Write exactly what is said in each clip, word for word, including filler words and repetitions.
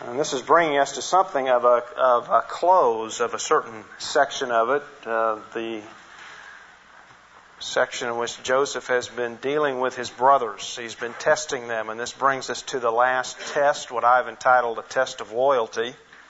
And this is bringing us to something of a, of a close of a certain section of it, uh, the section in which Joseph has been dealing with his brothers. He's been testing them, and this brings us to the last test, what I've entitled a test of loyalty.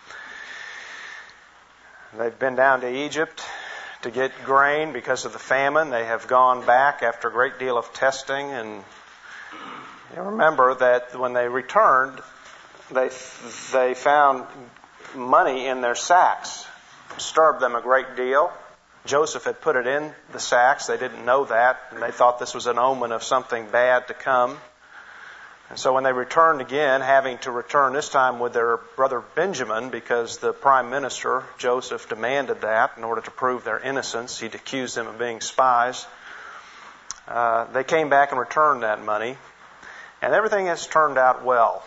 They've been down to Egypt to get grain because of the famine. They have gone back after a great deal of testing, and you remember that when they returned, they they found money in their sacks. Disturbed them a great deal. Joseph had put it in the sacks. They didn't know that, and they thought this was an omen of something bad to come. And so when they returned again, having to return this time with their brother Benjamin, because the prime minister, Joseph, demanded that in order to prove their innocence. He'd accused them of being spies. Uh, they came back and returned that money, and everything has turned out well.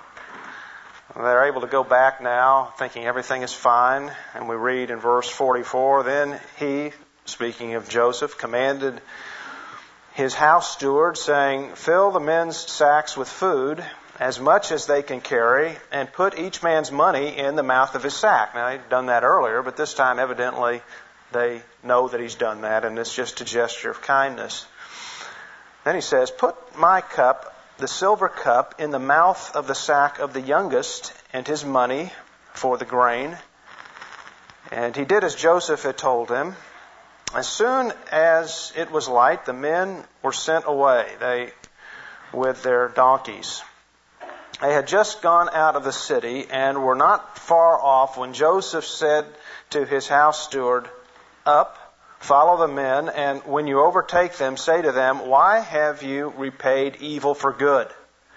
They're able to go back now thinking everything is fine. And we read in verse forty-four, then he, speaking of Joseph, commanded his house steward, saying, fill the men's sacks with food, as much as they can carry, and put each man's money in the mouth of his sack. Now, he'd done that earlier, but this time evidently they know that he's done that, and it's just a gesture of kindness. Then he says, put my cup, the silver cup, in the mouth of the sack of the youngest, and his money for the grain. And he did as Joseph had told him. As soon as it was light, the men were sent away, they with their donkeys. They had just gone out of the city and were not far off when Joseph said to his house steward, up, follow the men, and when you overtake them, say to them, why have you repaid evil for good?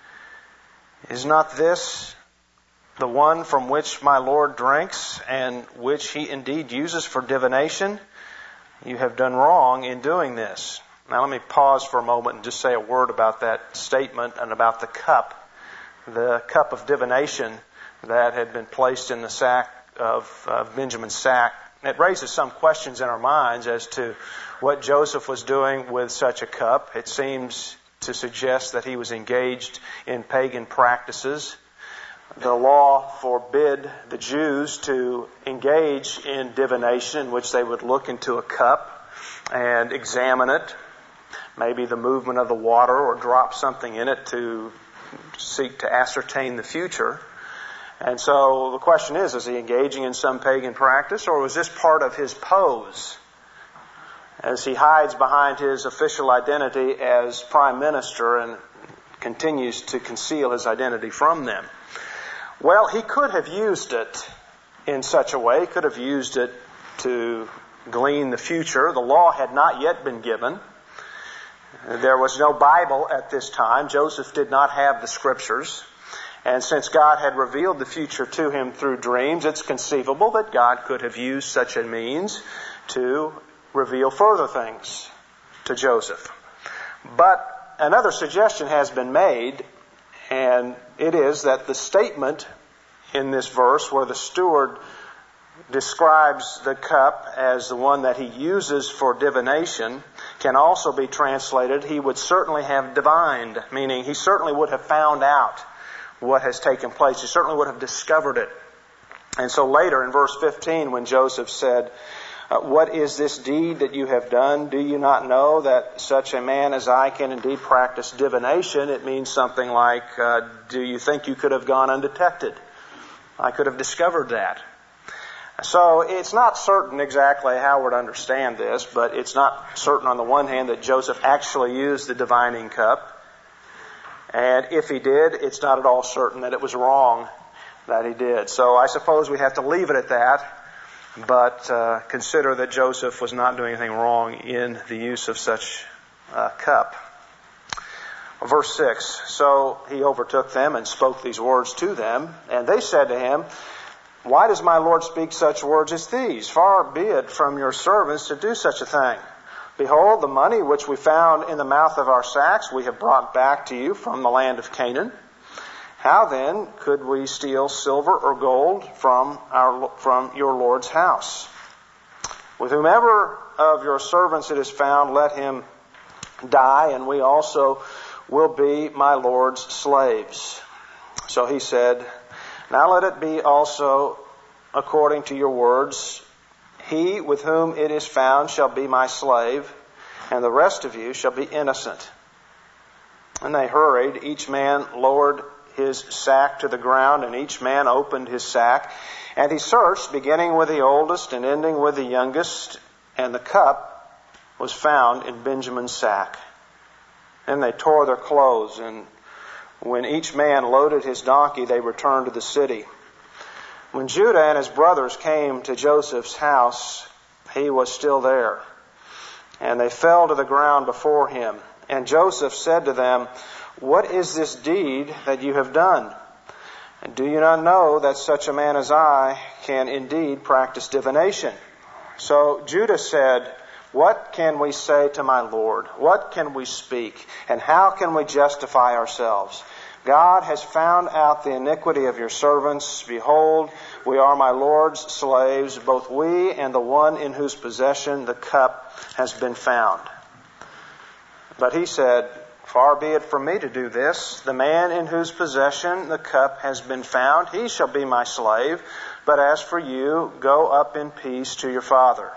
Is not this the one from which my Lord drinks, and which he indeed uses for divination? You have done wrong in doing this. Now let me pause for a moment and just say a word about that statement and about the cup. The cup of divination that had been placed in the sack of, of Benjamin's sack. It raises some questions in our minds as to what Joseph was doing with such a cup. It seems to suggest that he was engaged in pagan practices. The law forbid the Jews to engage in divination, in which they would look into a cup and examine it, maybe the movement of the water, or drop something in it to seek to ascertain the future. And so the question is, is he engaging in some pagan practice, or was this part of his pose as he hides behind his official identity as prime minister and continues to conceal his identity from them? Well, he could have used it in such a way. He could have used it to glean the future. The law had not yet been given. There was no Bible at this time. Joseph did not have the Scriptures. And since God had revealed the future to him through dreams, it's conceivable that God could have used such a means to reveal further things to Joseph. But another suggestion has been made, and it is that the statement in this verse where the steward describes the cup as the one that he uses for divination can also be translated, he would certainly have divined, meaning he certainly would have found out what has taken place. He certainly would have discovered it. And so later in verse fifteen, when Joseph said, Uh, what is this deed that you have done? Do you not know that such a man as I can indeed practice divination? It means something like, uh, do you think you could have gone undetected? I could have discovered that. So it's not certain exactly how we're to understand this, but it's not certain on the one hand that Joseph actually used the divining cup. And if he did, it's not at all certain that it was wrong that he did. So I suppose we have to leave it at that. But uh, consider that Joseph was not doing anything wrong in the use of such a cup. Verse six, so he overtook them and spoke these words to them. And they said to him, why does my Lord speak such words as these? Far be it from your servants to do such a thing. Behold, the money which we found in the mouth of our sacks we have brought back to you from the land of Canaan. How then could we steal silver or gold from our from your Lord's house? With whomever of your servants it is found, let him die, and we also will be my Lord's slaves. So he said, Now let it be also according to your words. He with whom it is found shall be my slave, and the rest of you shall be innocent." And they hurried. Each man lowered his sack to the ground, and each man opened his sack. And he searched, beginning with the oldest and ending with the youngest, and the cup was found in Benjamin's sack. Then they tore their clothes, and when each man loaded his donkey, they returned to the city. When Judah and his brothers came to Joseph's house, he was still there. And they fell to the ground before him. And Joseph said to them, "What is this deed that you have done? And do you not know that such a man as I can indeed practice divination?" So Judah said, "What can we say to my Lord? What can we speak? And how can we justify ourselves? God has found out the iniquity of your servants. Behold, we are my Lord's slaves, both we and the one in whose possession the cup has been found." But he said, "Far be it from me to do this. The man in whose possession the cup has been found, he shall be my slave. But as for you, go up in peace to your father."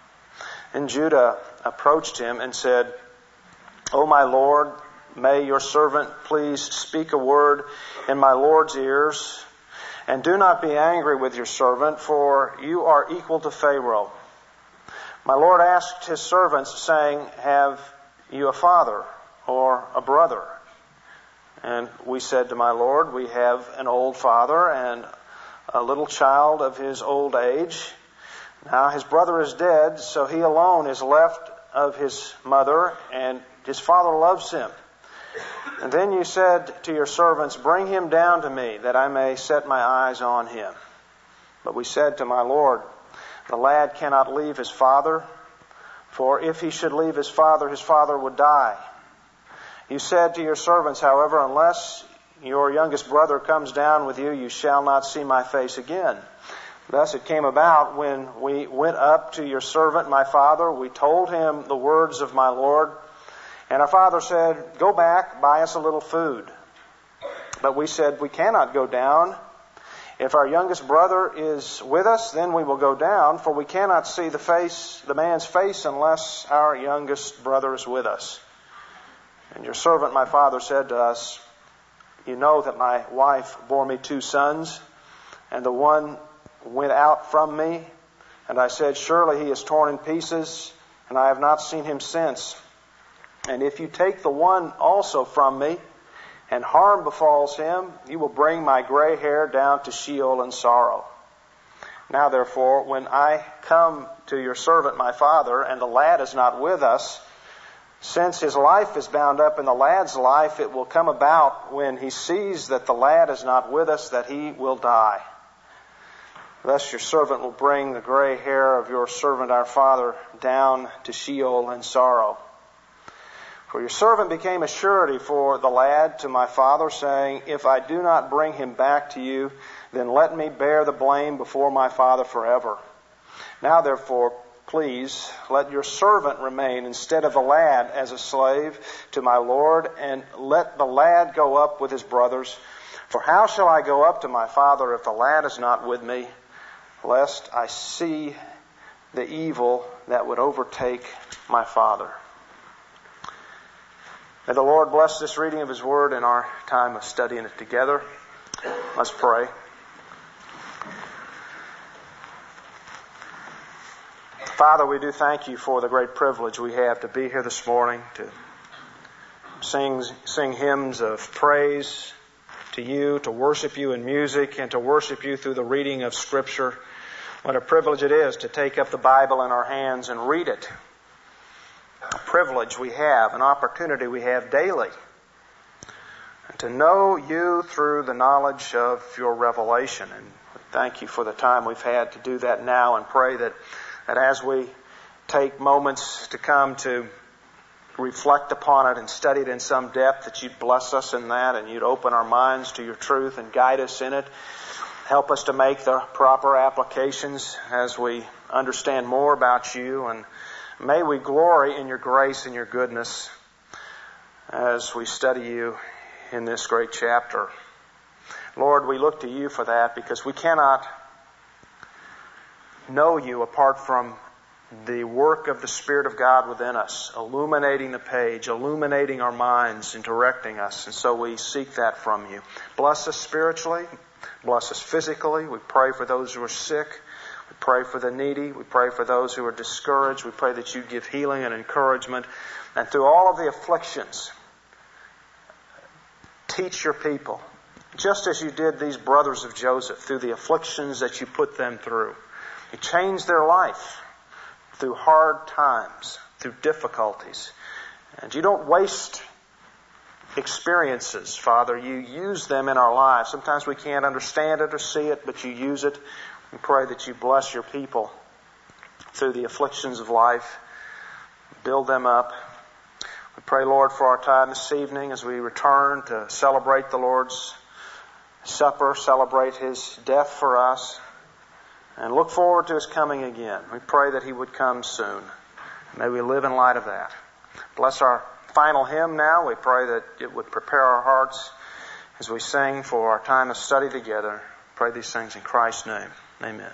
And Judah approached him and said, "O my Lord, may your servant please speak a word in my Lord's ears, and do not be angry with your servant, for you are equal to Pharaoh. My Lord asked his servants, saying, 'Have you a father or a brother?' And we said to my Lord, 'We have an old father and a little child of his old age. Now his brother is dead, so he alone is left of his mother, and his father loves him.' And then you said to your servants, 'Bring him down to me, that I may set my eyes on him.' But we said to my Lord, 'The lad cannot leave his father, for if he should leave his father, his father would die.' You said to your servants, however, 'Unless your youngest brother comes down with you, you shall not see my face again.' Thus it came about, when we went up to your servant, my father, we told him the words of my Lord. And our father said, 'Go back, buy us a little food.' But we said, 'We cannot go down. If our youngest brother is with us, then we will go down, for we cannot see the face, the man's face, unless our youngest brother is with us.' And your servant, my father, said to us, 'You know that my wife bore me two sons, and the one went out from me. And I said, Surely he is torn in pieces, and I have not seen him since. And if you take the one also from me, and harm befalls him, you will bring my gray hair down to Sheol in sorrow. Now therefore, when I come to your servant my father, and the lad is not with us, since his life is bound up in the lad's life, it will come about when he sees that the lad is not with us, that he will die. Thus your servant will bring the gray hair of your servant our father down to Sheol in sorrow. For your servant became a surety for the lad to my father, saying, If I do not bring him back to you, then let me bear the blame before my father forever. Now therefore, please, let your servant remain instead of the lad as a slave to my Lord, and let the lad go up with his brothers. For how shall I go up to my father if the lad is not with me, lest I see the evil that would overtake my father? May the Lord bless this reading of His Word and our time of studying it together. Let's pray. Father, we do thank You for the great privilege we have to be here this morning, to sing, sing hymns of praise to You, to worship You in music, and to worship You through the reading of Scripture. What a privilege it is to take up the Bible in our hands and read it. A privilege we have, an opportunity we have daily, and to know You through the knowledge of Your revelation. And thank You for the time we've had to do that now, and pray that, that as we take moments to come to reflect upon it and study it in some depth, that You'd bless us in that, and You'd open our minds to Your truth and guide us in it. Help us to make the proper applications as we understand more about You, and may we glory in Your grace and Your goodness as we study You in this great chapter. Lord, we look to you for that because we cannot know you apart from the work of the Spirit of God within us, illuminating the page, illuminating our minds and directing us. And so we seek that from you. Bless us spiritually. Bless us physically. We pray for those who are sick. We pray for the needy. We pray for those who are discouraged. We pray that you give healing and encouragement. And through all of the afflictions, teach your people, just as you did these brothers of Joseph, through the afflictions that you put them through. You changed their life through hard times, through difficulties. And you don't waste experiences, Father. You use them in our lives. Sometimes we can't understand it or see it, but you use it. We pray that you bless your people through the afflictions of life. Build them up. We pray, Lord, for our time this evening as we return to celebrate the Lord's Supper, celebrate His death for us, and look forward to His coming again. We pray that He would come soon. May we live in light of that. Bless our final hymn now. We pray that it would prepare our hearts as we sing for our time of study together. Pray these things in Christ's name. Amen.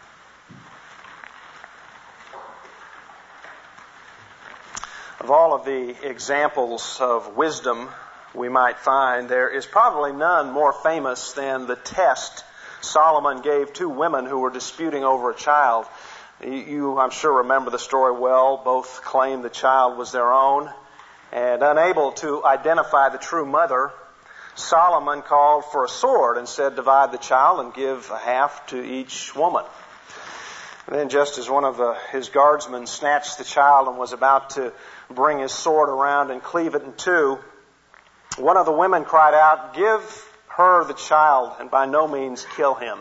Of all of the examples of wisdom we might find, there is probably none more famous than the test Solomon gave two women who were disputing over a child. You, I'm sure, remember the story well. Both claimed the child was their own. And unable to identify the true mother, Solomon called for a sword and said, divide the child and give a half to each woman. And then just as one of the, his guardsmen snatched the child and was about to bring his sword around and cleave it in two, one of the women cried out, give her the child and by no means kill him.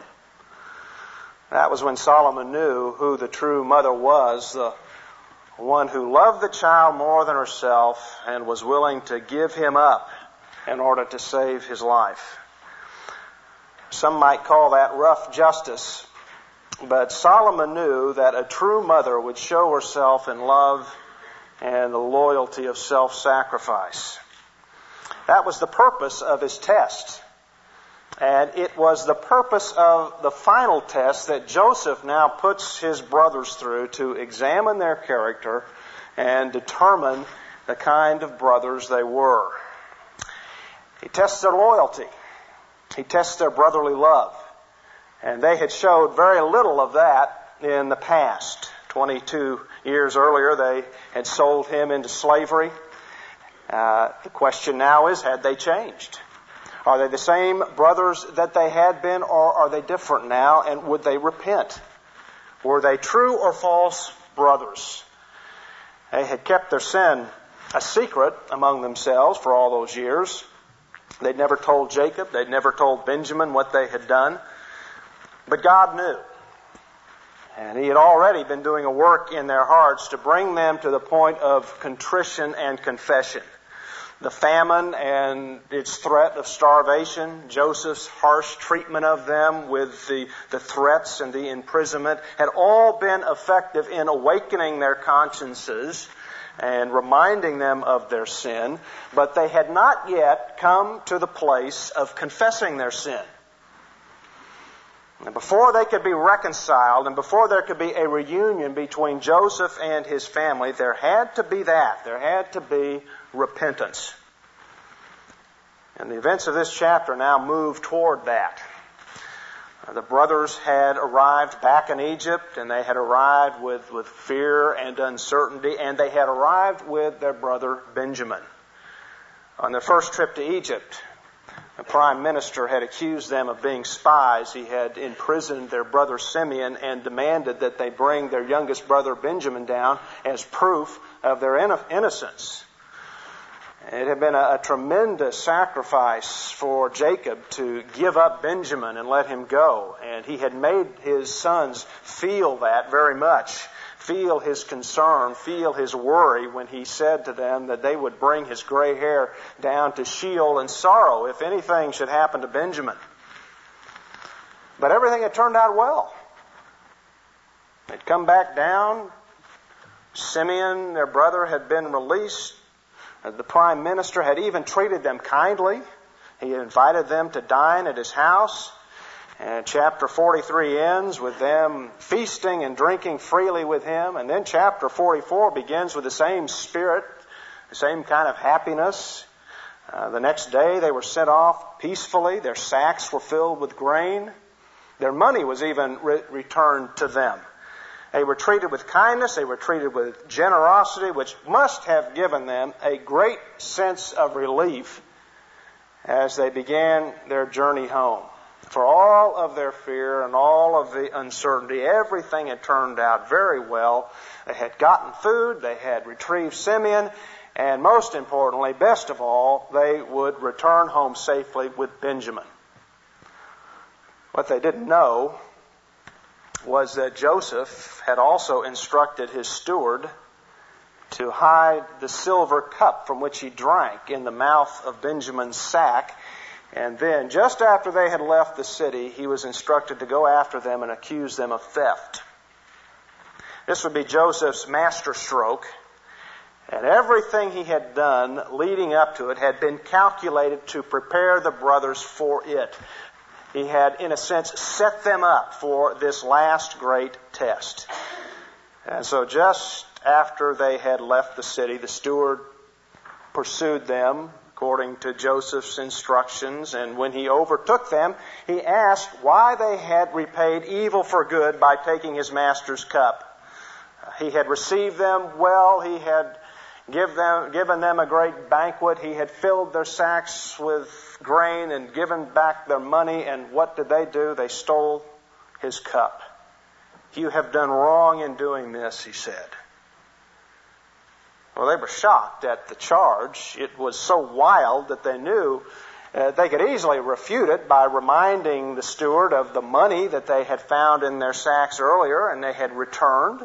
That was when Solomon knew who the true mother was, the one who loved the child more than herself and was willing to give him up in order to save his life. Some might call that rough justice, but Solomon knew that a true mother would show herself in love and the loyalty of self-sacrifice. That was the purpose of his test. And it was the purpose of the final test that Joseph now puts his brothers through to examine their character and determine the kind of brothers they were. He tests their loyalty. He tests their brotherly love. And they had showed very little of that in the past. twenty-two years earlier, they had sold him into slavery. Uh, the question now is, had they changed? Are they the same brothers that they had been, or are they different now, and would they repent? Were they true or false brothers? They had kept their sin a secret among themselves for all those years. They'd never told Jacob, they'd never told Benjamin what they had done. But God knew. And He had already been doing a work in their hearts to bring them to the point of contrition and confession. The famine and its threat of starvation, Joseph's harsh treatment of them with the, the threats and the imprisonment had all been effective in awakening their consciences and reminding them of their sin, but they had not yet come to the place of confessing their sin. And before they could be reconciled and before there could be a reunion between Joseph and his family, there had to be that. There had to be repentance. And the events of this chapter now move toward that. The brothers had arrived back in Egypt, and they had arrived with, with fear and uncertainty, and they had arrived with their brother Benjamin. On their first trip to Egypt, the prime minister had accused them of being spies. He had imprisoned their brother Simeon and demanded that they bring their youngest brother Benjamin down as proof of their innocence. It had been a, a tremendous sacrifice for Jacob to give up Benjamin and let him go. And he had made his sons feel that very much, feel his concern, feel his worry when he said to them that they would bring his gray hair down to Sheol in sorrow if anything should happen to Benjamin. But everything had turned out well. They'd come back down. Simeon, their brother, had been released. The prime minister had even treated them kindly. He invited them to dine at his house. And chapter forty-three ends with them feasting and drinking freely with him. And then chapter forty-four begins with the same spirit, the same kind of happiness. Uh, the next day they were sent off peacefully. Their sacks were filled with grain. Their money was even re- returned to them. They were treated with kindness. They were treated with generosity, which must have given them a great sense of relief as they began their journey home. For all of their fear and all of the uncertainty, everything had turned out very well. They had gotten food, they had retrieved Simeon, and most importantly, best of all, they would return home safely with Benjamin. What they didn't know was that Joseph had also instructed his steward to hide the silver cup from which he drank in the mouth of Benjamin's sack. And then, just after they had left the city, he was instructed to go after them and accuse them of theft. This would be Joseph's masterstroke, and everything he had done leading up to it had been calculated to prepare the brothers for it. He had, in a sense, set them up for this last great test. And so just after they had left the city, the steward pursued them according to Joseph's instructions, and when he overtook them, he asked why they had repaid evil for good by taking his master's cup. He had received them well. He had give them, given them a great banquet. He had filled their sacks with grain and given back their money, and what did they do? They stole his cup. You have done wrong in doing this, he said. Well, they were shocked at the charge. It was so wild that they knew uh, they could easily refute it by reminding the steward of the money that they had found in their sacks earlier and they had returned.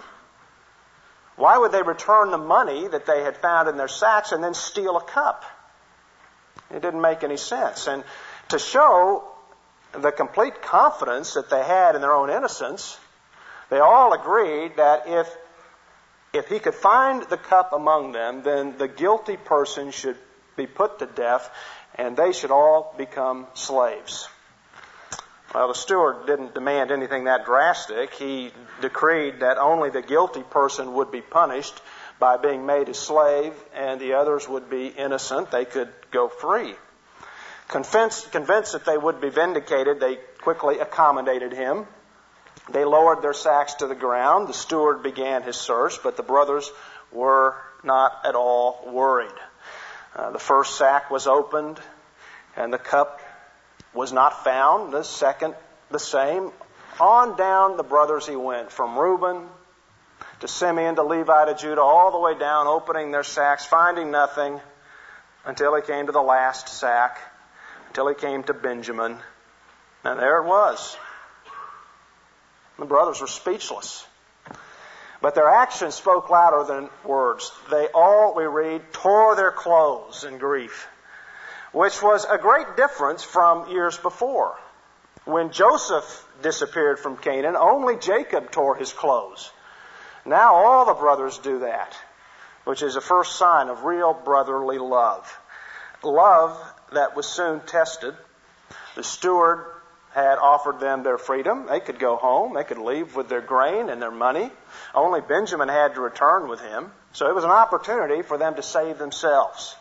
Why would they return the money that they had found in their sacks and then steal a cup? It didn't make any sense. And to show the complete confidence that they had in their own innocence, they all agreed that if If he could find the cup among them, then the guilty person should be put to death, and they should all become slaves. Well, the steward didn't demand anything that drastic. He decreed that only the guilty person would be punished by being made a slave, and the others would be innocent. They could go free. Convinced, convinced that they would be vindicated, they quickly accommodated him. They lowered their sacks to the ground. The steward began his search, but the brothers were not at all worried. Uh, the first sack was opened, and the cup was not found. The second, the same. On down the brothers he went, from Reuben to Simeon to Levi to Judah, all the way down, opening their sacks, finding nothing, until he came to the last sack, until he came to Benjamin. And there it was. The brothers were speechless. But their actions spoke louder than words. They all, we read, tore their clothes in grief, which was a great difference from years before. When Joseph disappeared from Canaan, only Jacob tore his clothes. Now all the brothers do that, which is a first sign of real brotherly love. Love that was soon tested. The steward had offered them their freedom. They could go home. They could leave with their grain and their money. Only Benjamin had to return with him. So it was an opportunity for them to save themselves.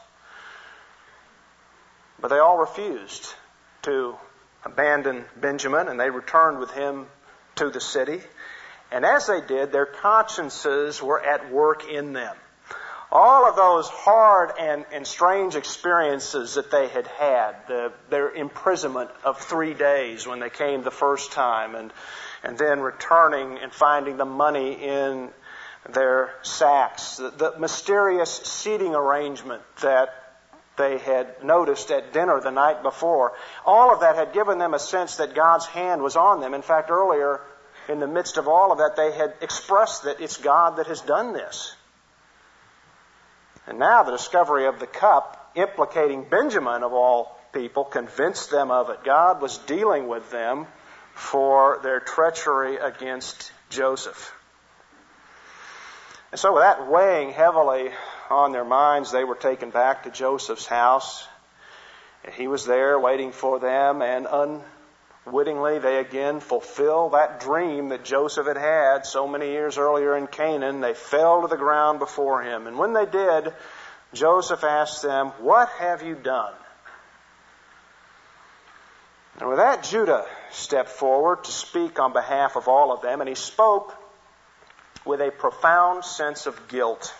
But they all refused to abandon Benjamin, and they returned with him to the city. And as they did, their consciences were at work in them. All of those hard and, and strange experiences that they had had, the, their imprisonment of three days when they came the first time, and, and then returning and finding the money in their sacks, the, the mysterious seating arrangement that they had noticed at dinner the night before, all of that had given them a sense that God's hand was on them. In fact, earlier, in the midst of all of that, they had expressed that it's God that has done this. And now the discovery of the cup, implicating Benjamin of all people, convinced them of it. God was dealing with them for their treachery against Joseph. And so with that weighing heavily on their minds, they were taken back to Joseph's house. He was there waiting for them, and unwittingly they again fulfill that dream that Joseph had had so many years earlier in Canaan. They fell to the ground before him. And when they did, Joseph asked them, "What have you done?" And with that, Judah stepped forward to speak on behalf of all of them, and he spoke with a profound sense of guilt.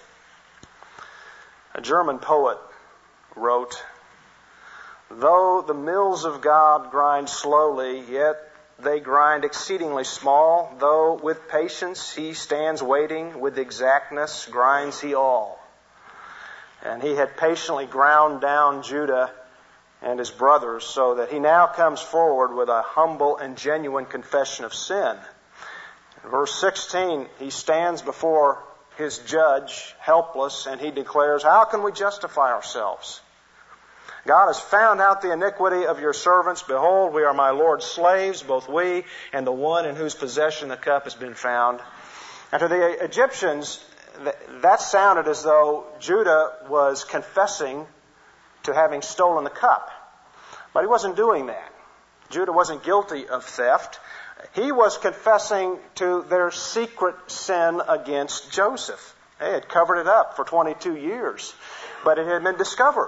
A German poet wrote, "Though the mills of God grind slowly, yet they grind exceedingly small. Though with patience he stands waiting, with exactness grinds he all." And he had patiently ground down Judah and his brothers, so that he now comes forward with a humble and genuine confession of sin. In verse sixteen, he stands before his judge, helpless, and he declares, "How can we justify ourselves? God has found out the iniquity of your servants. Behold, we are my Lord's slaves, both we and the one in whose possession the cup has been found." And to the Egyptians, that sounded as though Judah was confessing to having stolen the cup. But he wasn't doing that. Judah wasn't guilty of theft. He was confessing to their secret sin against Joseph. They had covered it up for twenty-two years, but it had been discovered.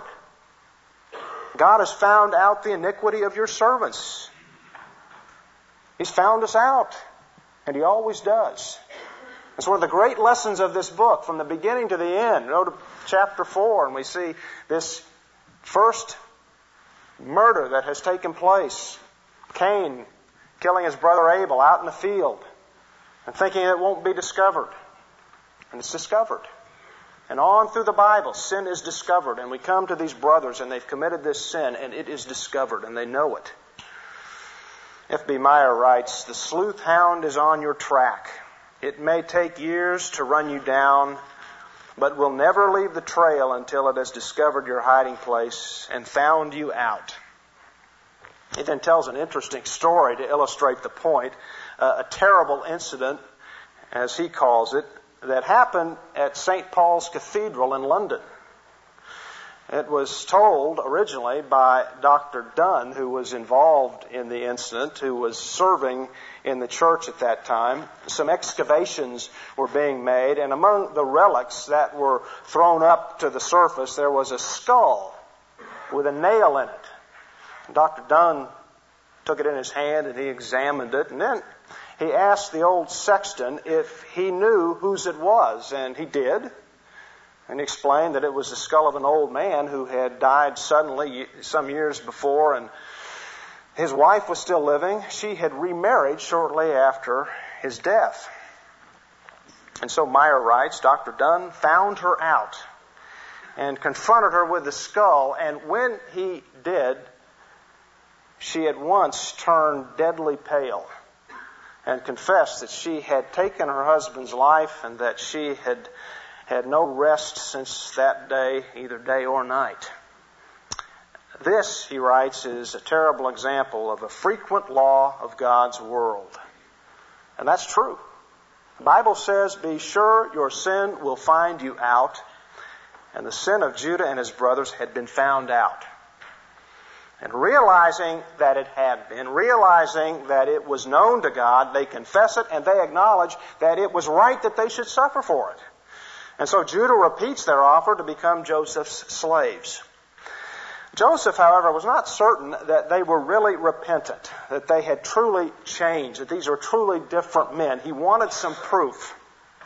God has found out the iniquity of your servants. He's found us out, and He always does. It's one of the great lessons of this book, from the beginning to the end. Go to chapter four, and we see this first murder that has taken place. Cain killing his brother Abel out in the field and thinking it won't be discovered. And it's discovered. And on through the Bible, sin is discovered. And we come to these brothers, and they've committed this sin, and it is discovered, and they know it. F B Meyer writes, "The sleuth hound is on your track. It may take years to run you down, but will never leave the trail until it has discovered your hiding place and found you out." He then tells an interesting story to illustrate the point, uh, a terrible incident, as he calls it, that happened at Saint Paul's Cathedral in London. It was told originally by Doctor Dunn, who was involved in the incident, who was serving in the church at that time. Some excavations were being made, and among the relics that were thrown up to the surface, there was a skull with a nail in it. Doctor Dunn took it in his hand, and he examined it, and then he asked the old sexton if he knew whose it was, and he did. And he explained that it was the skull of an old man who had died suddenly some years before, and his wife was still living. She had remarried shortly after his death. And so Meyer writes, Doctor Dunn found her out and confronted her with the skull, and when he did, she at once turned deadly pale and confessed that she had taken her husband's life and that she had had no rest since that day, either day or night. This, he writes, is a terrible example of a frequent law of God's world. And that's true. The Bible says, "Be sure your sin will find you out." And the sin of Judah and his brothers had been found out. And realizing that it had been, realizing that it was known to God, they confess it and they acknowledge that it was right that they should suffer for it. And so Judah repeats their offer to become Joseph's slaves. Joseph, however, was not certain that they were really repentant, that they had truly changed, that these were truly different men. He wanted some proof.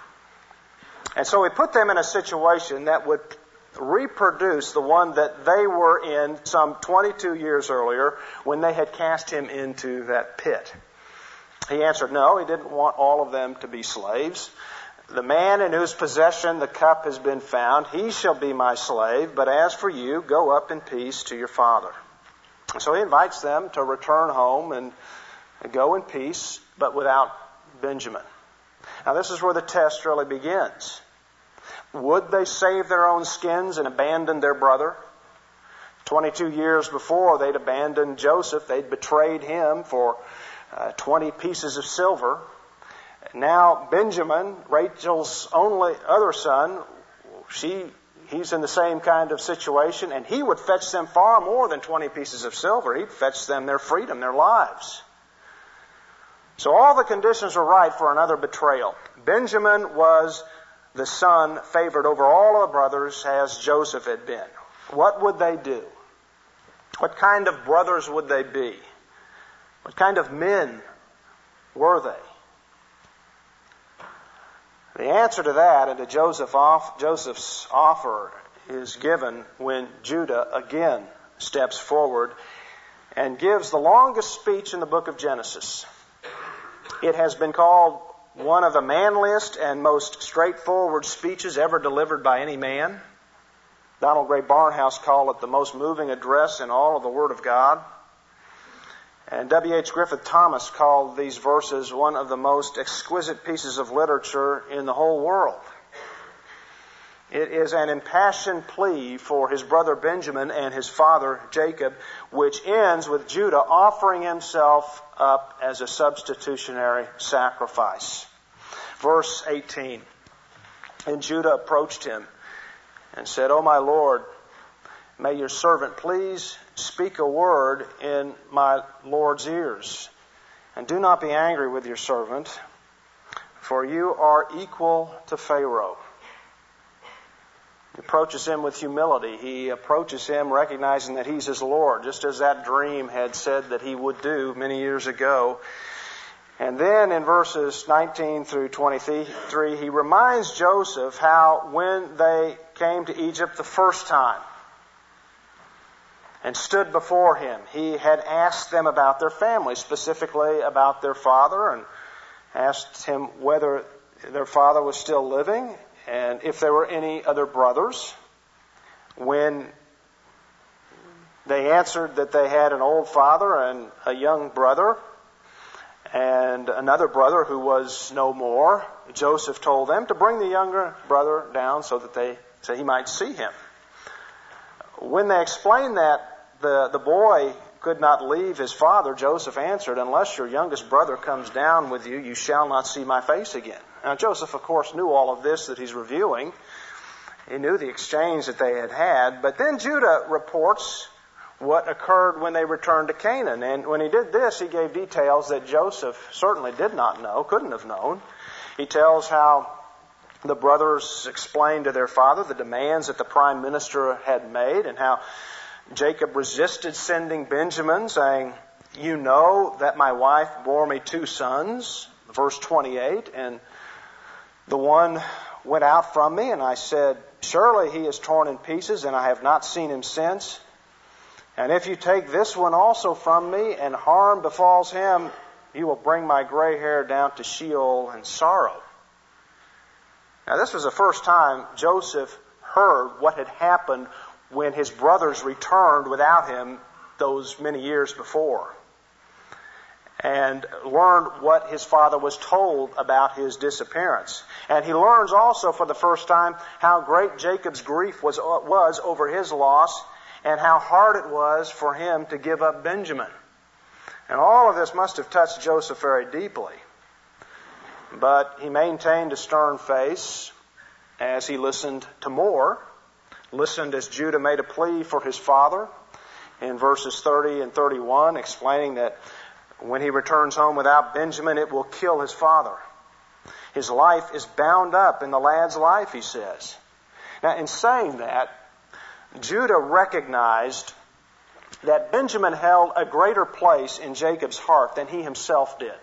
And so he put them in a situation that would reproduce the one that they were in some twenty-two years earlier when they had cast him into that pit. He answered no, he didn't want all of them to be slaves. "The man in whose possession the cup has been found, he shall be my slave, but as for you, go up in peace to your father." So he invites them to return home and go in peace, but without Benjamin. Now this is where the test really begins. Would they save their own skins and abandon their brother? twenty-two years before, they'd abandoned Joseph. They'd betrayed him for uh, twenty pieces of silver. Now Benjamin, Rachel's only other son, she he's in the same kind of situation, and he would fetch them far more than twenty pieces of silver. He'd fetch them their freedom, their lives. So all the conditions were right for another betrayal. Benjamin was the son favored over all of the brothers as Joseph had been. What would they do? What kind of brothers would they be? What kind of men were they? The answer to that and to Joseph off, Joseph's offer is given when Judah again steps forward and gives the longest speech in the book of Genesis. It has been called one of the manliest and most straightforward speeches ever delivered by any man. Donald Gray Barnhouse called it the most moving address in all of the Word of God. And W H Griffith Thomas called these verses one of the most exquisite pieces of literature in the whole world. It is an impassioned plea for his brother Benjamin and his father Jacob, which ends with Judah offering himself up as a substitutionary sacrifice. Verse eighteen, and Judah approached him and said, "O my Lord, may your servant please speak a word in my Lord's ears, and do not be angry with your servant, for you are equal to Pharaoh." He approaches him with humility. He approaches him recognizing that he's his Lord, just as that dream had said that he would do many years ago. And then in verses nineteen through twenty-three, he reminds Joseph how when they came to Egypt the first time and stood before him, he had asked them about their family, specifically about their father, and asked him whether their father was still living and if there were any other brothers. When they answered that they had an old father and a young brother and another brother who was no more, Joseph told them to bring the younger brother down so that they so he might see him. When they explained that the, the boy could not leave his father, Joseph answered, "Unless your youngest brother comes down with you, you shall not see my face again." Now Joseph, of course, knew all of this that he's reviewing. He knew the exchange that they had had. But then Judah reports what occurred when they returned to Canaan. And when he did this, he gave details that Joseph certainly did not know, couldn't have known. He tells how the brothers explained to their father the demands that the prime minister had made, and how Jacob resisted sending Benjamin, saying, "You know that my wife bore me two sons," verse twenty-eight, "and the one went out from me, and I said, 'Surely he is torn in pieces, and I have not seen him since. And if you take this one also from me, and harm befalls him, you will bring my gray hair down to Sheol in sorrow.'" Now this was the first time Joseph heard what had happened when his brothers returned without him those many years before, and learned what his father was told about his disappearance. And he learns also for the first time how great Jacob's grief was, was over his loss, and how hard it was for him to give up Benjamin. And all of this must have touched Joseph very deeply. But he maintained a stern face as he listened to more, listened as Judah made a plea for his father in verses thirty and thirty-one, explaining that when he returns home without Benjamin, it will kill his father. His life is bound up in the lad's life, he says. Now, in saying that, Judah recognized that Benjamin held a greater place in Jacob's heart than he himself did.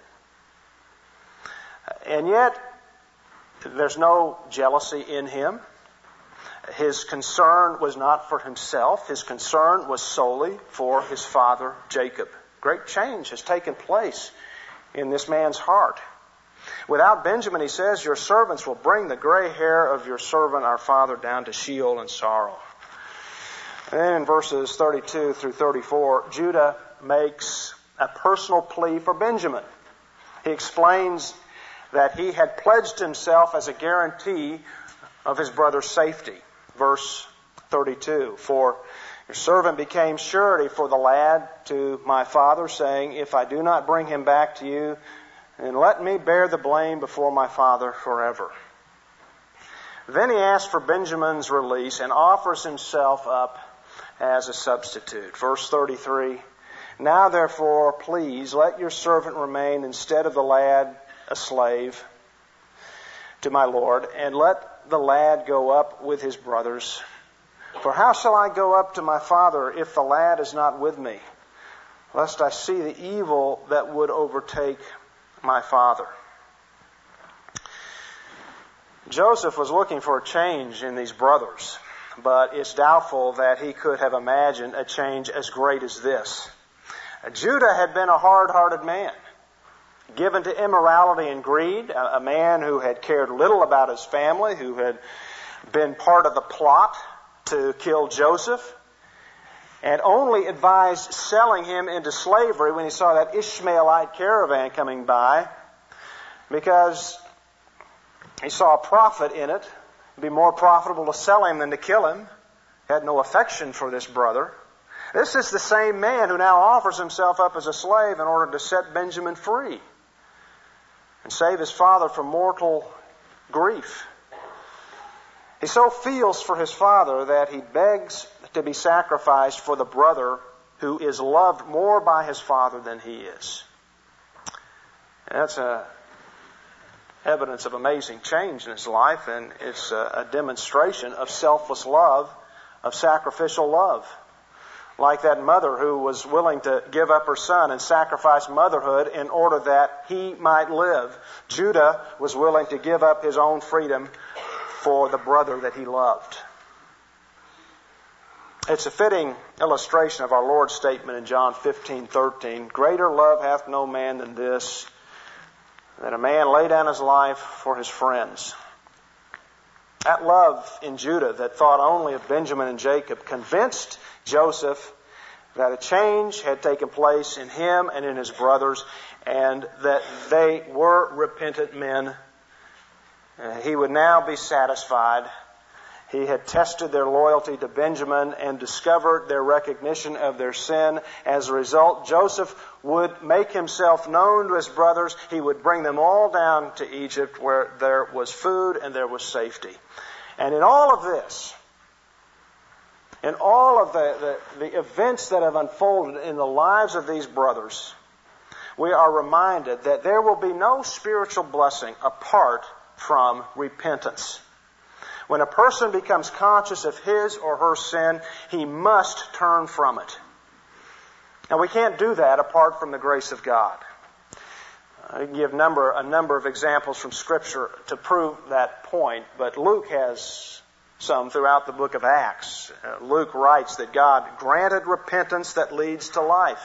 And yet, there's no jealousy in him. His concern was not for himself. His concern was solely for his father, Jacob. Great change has taken place in this man's heart. Without Benjamin, he says, "Your servants will bring the gray hair of your servant, our father, down to Sheol in sorrow." And then in verses thirty-two through thirty-four, Judah makes a personal plea for Benjamin. He explains that he had pledged himself as a guarantee of his brother's safety. Verse thirty-two, "For your servant became surety for the lad to my father, saying, 'If I do not bring him back to you, then let me bear the blame before my father forever.'" Then he asks for Benjamin's release and offers himself up as a substitute. Verse thirty-three, now therefore, please, let your servant remain instead of the lad a slave to my Lord, and let the lad go up with his brothers. For how shall I go up to my father if the lad is not with me, lest I see the evil that would overtake my father? Joseph was looking for a change in these brothers, but it's doubtful that he could have imagined a change as great as this. Judah had been a hard-hearted man, given to immorality and greed, a man who had cared little about his family, who had been part of the plot to kill Joseph, and only advised selling him into slavery when he saw that Ishmaelite caravan coming by, because he saw a profit in it. It'd be more profitable to sell him than to kill him. He had no affection for this brother. This is the same man who now offers himself up as a slave in order to set Benjamin free and save his father from mortal grief. He so feels for his father that he begs to be sacrificed for the brother who is loved more by his father than he is. And that's a evidence of amazing change in his life, and it's a, a demonstration of selfless love, of sacrificial love. Like that mother who was willing to give up her son and sacrifice motherhood in order that he might live. Judah was willing to give up his own freedom for the brother that he loved. It's a fitting illustration of our Lord's statement in John fifteen thirteen. Greater love hath no man than this, that a man lay down his life for his friends. That love in Judah that thought only of Benjamin and Jacob convinced Joseph that a change had taken place in him and in his brothers, and that they were repentant men. Uh, he would now be satisfied. He had tested their loyalty to Benjamin and discovered their recognition of their sin. As a result, Joseph would make himself known to his brothers. He would bring them all down to Egypt where there was food and there was safety. And in all of this, in all of the, the, the events that have unfolded in the lives of these brothers, we are reminded that there will be no spiritual blessing apart from repentance. When a person becomes conscious of his or her sin, he must turn from it. And we can't do that apart from the grace of God. I can give number, a number of examples from Scripture to prove that point, but Luke has some throughout the book of Acts. Uh, Luke writes that God granted repentance that leads to life.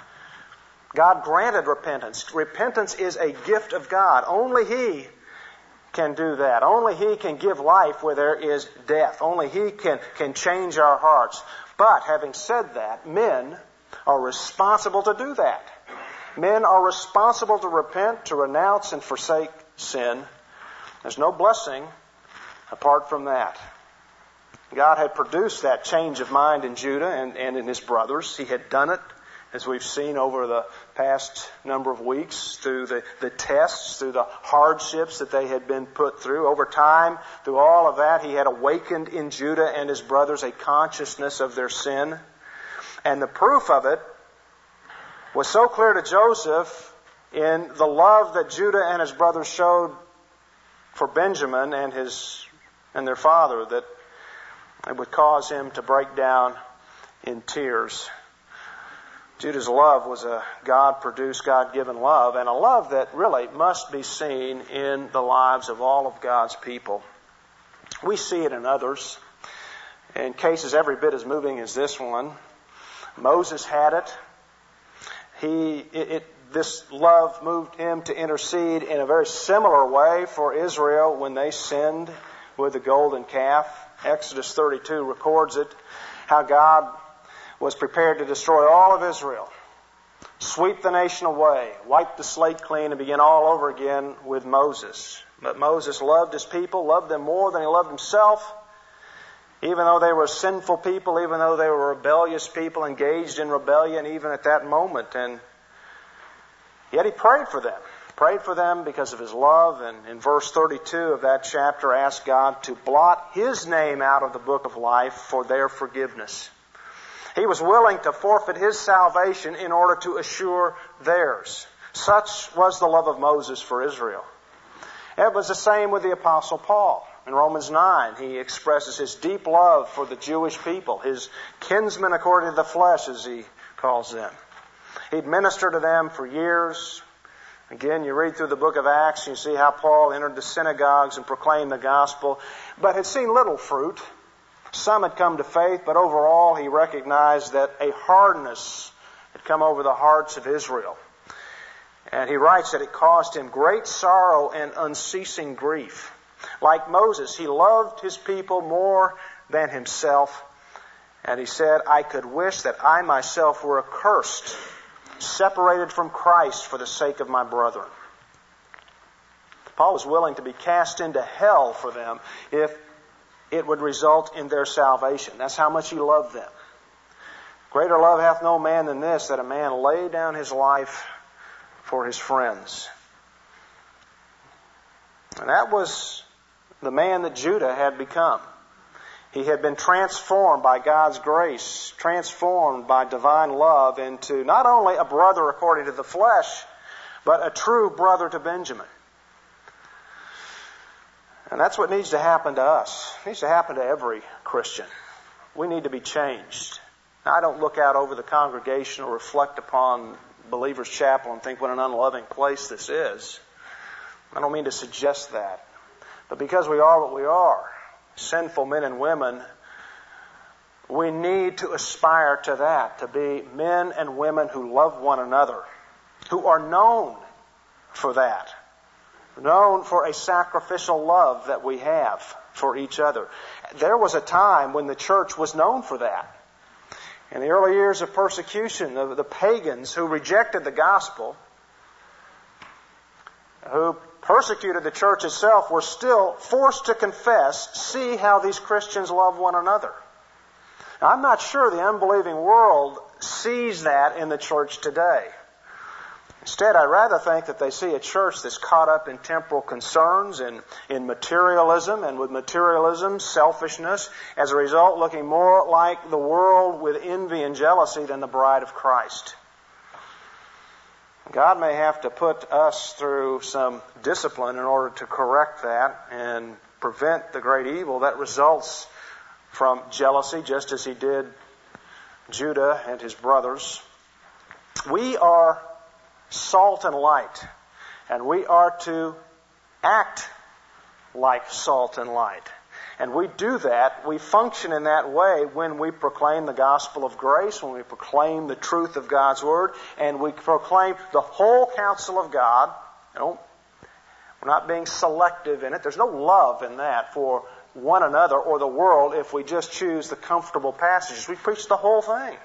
God granted repentance. Repentance is a gift of God. Only He can do that. Only He can give life where there is death. Only He can, can change our hearts. But having said that, men are responsible to do that. Men are responsible to repent, to renounce and forsake sin. There's no blessing apart from that. God had produced that change of mind in Judah and, and in his brothers. He had done it, as we've seen over the past number of weeks, through the, the tests, through the hardships that they had been put through. Over time, through all of that, He had awakened in Judah and his brothers a consciousness of their sin. And the proof of it was so clear to Joseph in the love that Judah and his brothers showed for Benjamin and his and their father that it would cause him to break down in tears. Judah's love was a God-produced, God-given love, and a love that really must be seen in the lives of all of God's people. We see it in others, in cases every bit as moving as this one. Moses had it. He, it, it, this love moved him to intercede in a very similar way for Israel when they sinned with the golden calf. Exodus thirty-two records it, how God was prepared to destroy all of Israel, sweep the nation away, wipe the slate clean, and begin all over again with Moses. But Moses loved his people, loved them more than he loved himself, even though they were sinful people, even though they were rebellious people, engaged in rebellion even at that moment. And yet he prayed for them. Prayed for them because of his love, and in verse thirty-two of that chapter asked God to blot his name out of the book of life for their forgiveness. He was willing to forfeit his salvation in order to assure theirs. Such was the love of Moses for Israel. It was the same with the Apostle Paul. In Romans nine, he expresses his deep love for the Jewish people, his kinsmen according to the flesh, as he calls them. He'd ministered to them for years. Again, you read through the book of Acts, and you see how Paul entered the synagogues and proclaimed the gospel, but had seen little fruit. Some had come to faith, but overall he recognized that a hardness had come over the hearts of Israel. And he writes that it caused him great sorrow and unceasing grief. Like Moses, he loved his people more than himself. And he said, I could wish that I myself were accursed, separated from Christ for the sake of my brethren. Paul was willing to be cast into hell for them if it would result in their salvation. That's how much he loved them. Greater love hath no man than this, that a man lay down his life for his friends. And that was the man that Judah had become. He had been transformed by God's grace, transformed by divine love into not only a brother according to the flesh, but a true brother to Benjamin. And that's what needs to happen to us. It needs to happen to every Christian. We need to be changed. Now, I don't look out over the congregation or reflect upon Believer's Chapel and think what an unloving place this is. I don't mean to suggest that. But because we are what we are, sinful men and women, we need to aspire to that, to be men and women who love one another, who are known for that, known for a sacrificial love that we have for each other. There was a time when the church was known for that. In the early years of persecution, the, the pagans who rejected the gospel, who persecuted the church itself, were still forced to confess, see how these Christians love one another. Now, I'm not sure the unbelieving world sees that in the church today. Instead, I rather think that they see a church that's caught up in temporal concerns and in materialism, and with materialism, selfishness, as a result looking more like the world with envy and jealousy than the bride of Christ. God may have to put us through some discipline in order to correct that and prevent the great evil that results from jealousy, just as he did Judah and his brothers. We are salt and light, and we are to act like salt and light. And we do that, we function in that way when we proclaim the gospel of grace, when we proclaim the truth of God's Word, and we proclaim the whole counsel of God. You know, we're not being selective in it. There's no love in that for one another or the world if we just choose the comfortable passages. We preach the whole thing.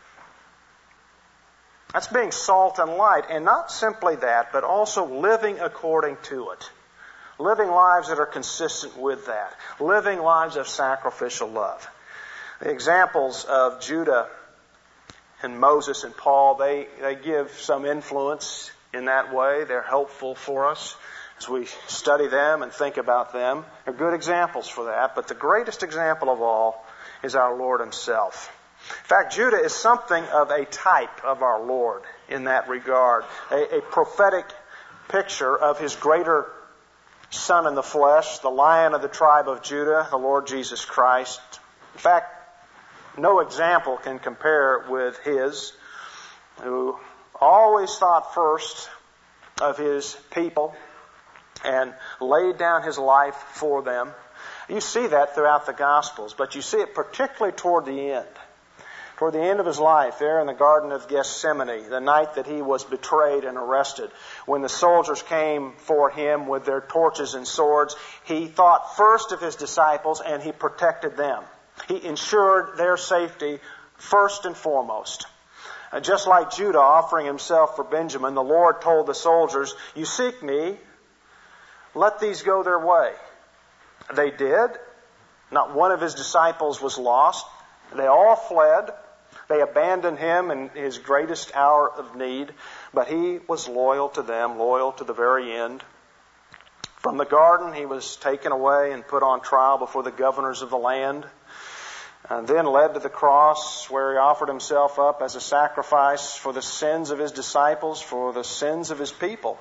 That's being salt and light, and not simply that, but also living according to it. Living lives that are consistent with that. Living lives of sacrificial love. The examples of Judah and Moses and Paul, they, they give some influence in that way. They're helpful for us as we study them and think about them. They're good examples for that, but the greatest example of all is our Lord Himself. In fact, Judah is something of a type of our Lord in that regard. A, a prophetic picture of His greater Son in the flesh, the Lion of the tribe of Judah, the Lord Jesus Christ. In fact, no example can compare with His, who always thought first of His people and laid down His life for them. You see that throughout the Gospels, but you see it particularly toward the end. Toward the end of His life, there in the Garden of Gethsemane, the night that He was betrayed and arrested, when the soldiers came for Him with their torches and swords, He thought first of His disciples and He protected them. He ensured their safety first and foremost. Uh, just like Judah offering himself for Benjamin, the Lord told the soldiers, "You seek me, let these go their way." They did. Not one of His disciples was lost. They all fled. They abandoned Him in His greatest hour of need. But he was loyal to them, loyal to the very end. From the garden, he was taken away and put on trial before the governors of the land, and then led to the cross, where he offered himself up as a sacrifice for the sins of his disciples, for the sins of his people.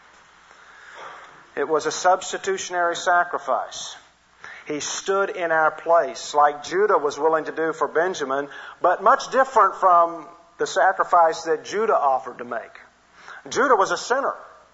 It was a substitutionary sacrifice. He stood in our place, like Judah was willing to do for Benjamin, but much different from the sacrifice that Judah offered to make. Judah was a sinner.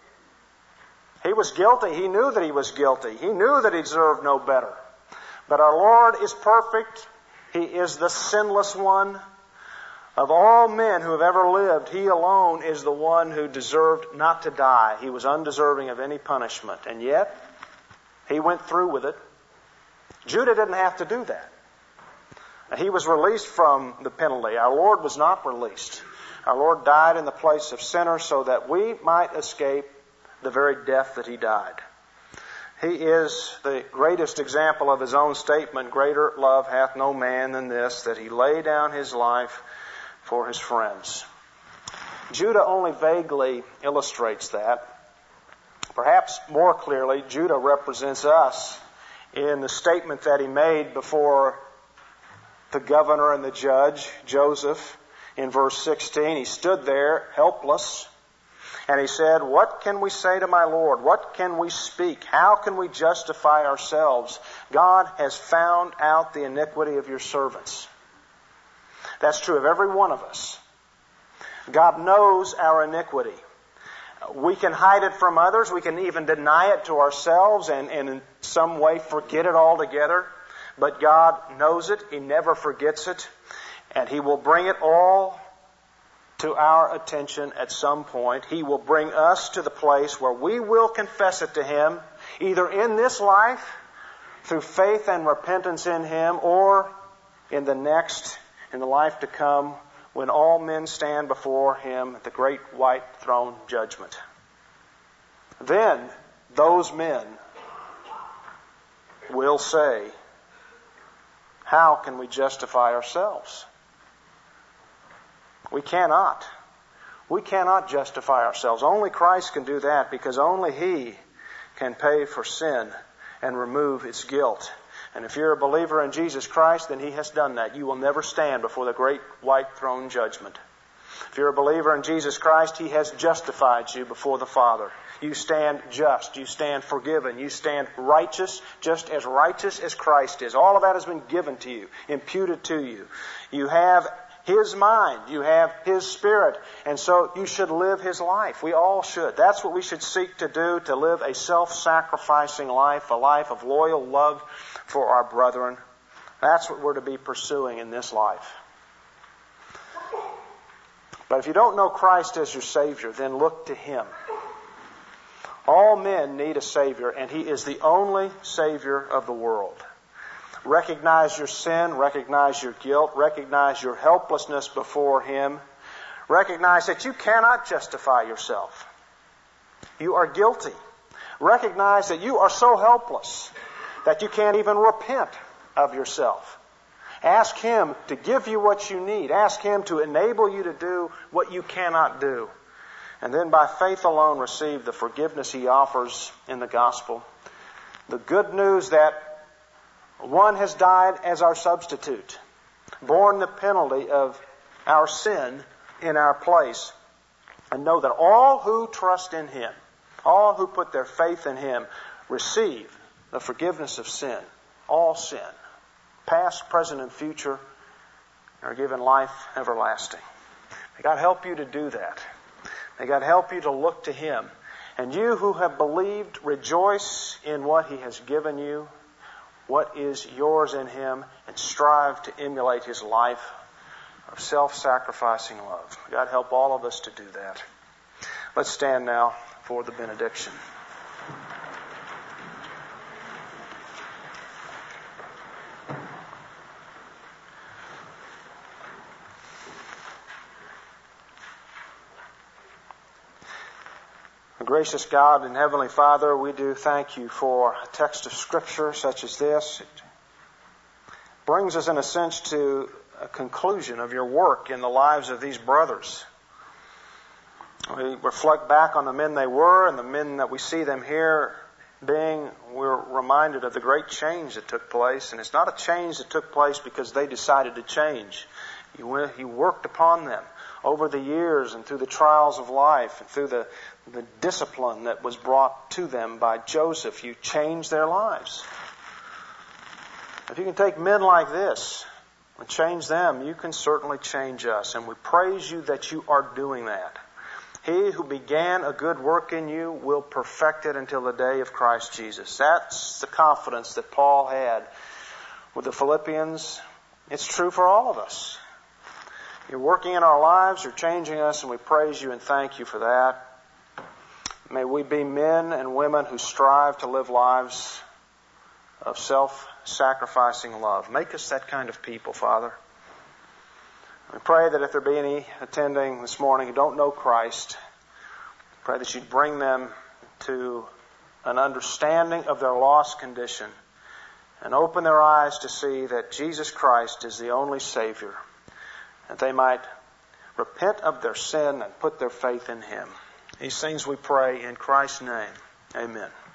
He was guilty. He knew that he was guilty. He knew that he deserved no better. But our Lord is perfect. He is the sinless one. Of all men who have ever lived, He alone is the one who deserved not to die. He was undeserving of any punishment. And yet, He went through with it. Judah didn't have to do that. He was released from the penalty. Our Lord was not released. Our Lord died in the place of sinners so that we might escape the very death that He died. He is the greatest example of His own statement, "Greater love hath no man than this, that he lay down his life for his friends." Judah only vaguely illustrates that. Perhaps more clearly, Judah represents us in the statement that he made before the governor and the judge, Joseph, in verse sixteen. He stood there helpless, and he said, "What can we say to my Lord? What can we speak? How can we justify ourselves? God has found out the iniquity of your servants." That's true of every one of us. God knows our iniquity. We can hide it from others. We can even deny it to ourselves and, and in some way forget it altogether. But God knows it. He never forgets it. And He will bring it all to our attention at some point. He will bring us to the place where we will confess it to Him, either in this life, through faith and repentance in Him, or in the next, in the life to come, when all men stand before Him at the great white throne judgment. Then those men will say, "How can we justify ourselves?" We cannot. We cannot justify ourselves. Only Christ can do that, because only He can pay for sin and remove its guilt. And if you're a believer in Jesus Christ, then He has done that. You will never stand before the great white throne judgment. If you're a believer in Jesus Christ, He has justified you before the Father. You stand just. You stand forgiven. You stand righteous, just as righteous as Christ is. All of that has been given to you, imputed to you. You have His mind. You have His Spirit. And so you should live His life. We all should. That's what we should seek to do, to live a self-sacrificing life, a life of loyal love for our brethren. That's what we're to be pursuing in this life. But if you don't know Christ as your Savior, then look to Him. All men need a Savior, and He is the only Savior of the world. Recognize your sin, recognize your guilt, recognize your helplessness before Him. Recognize that you cannot justify yourself. You are guilty. Recognize that you are so helpless that you can't even repent of yourself. Ask Him to give you what you need. Ask Him to enable you to do what you cannot do. And then by faith alone receive the forgiveness He offers in the gospel. The good news that one has died as our substitute, borne the penalty of our sin in our place. And know that all who trust in Him, all who put their faith in Him, receive the forgiveness of sin. All sin, past, present, and future, are given life everlasting. May God help you to do that. May God help you to look to Him. And you who have believed, rejoice in what He has given you, what is yours in Him, and strive to emulate His life of self-sacrificing love. God help all of us to do that. Let's stand now for the benediction. Gracious God and Heavenly Father, we do thank You for a text of Scripture such as this. It brings us, in a sense, to a conclusion of Your work in the lives of these brothers. We reflect back on the men they were and the men that we see them here being. We're reminded of the great change that took place. And it's not a change that took place because they decided to change. He, went, he worked upon them over the years and through the trials of life and through the, the discipline that was brought to them by Joseph. You changed their lives. If you can take men like this and change them, you can certainly change us. And we praise you that you are doing that. He who began a good work in you will perfect it until the day of Christ Jesus. That's the confidence that Paul had with the Philippians. It's true for all of us. You're working in our lives, you're changing us, and we praise you and thank you for that. May we be men and women who strive to live lives of self-sacrificing love. Make us that kind of people, Father. We pray that if there be any attending this morning who don't know Christ, pray that you'd bring them to an understanding of their lost condition and open their eyes to see that Jesus Christ is the only Savior, that they might repent of their sin and put their faith in Him. These things we pray in Christ's name. Amen.